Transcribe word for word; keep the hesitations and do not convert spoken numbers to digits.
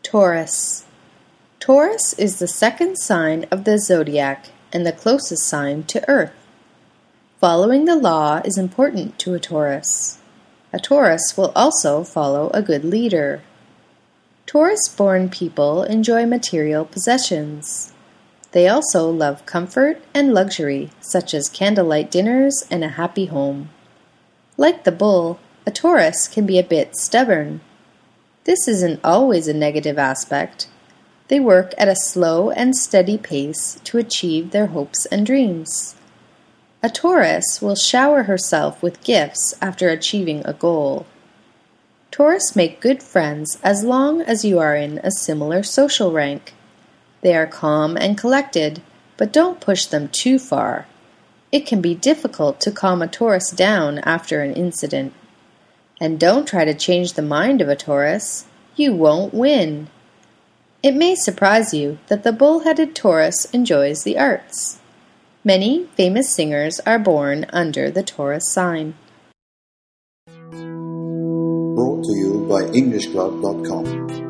Taurus. Taurus is the second sign of the zodiac and the closest sign to Earth. Following the law is important to a Taurus. A Taurus will also follow a good leader. Taurus-born people enjoy material possessions. They also love comfort and luxury, such as candlelight dinners and a happy home. Like the bull, a Taurus can be a bit stubborn. This isn't always a negative aspect. They work at a slow and steady pace to achieve their hopes and dreams. A Taurus will shower herself with gifts after achieving a goal. Taurus make good friends as long as you are in a similar social rank. They are calm and collected, but don't push them too far. It can be difficult to calm a Taurus down after an incident. And don't try to change the mind of a Taurus. You won't win. It may surprise you that the bull-headed Taurus enjoys the arts. Many famous singers are born under the Taurus sign. Brought to you by English Club dot com.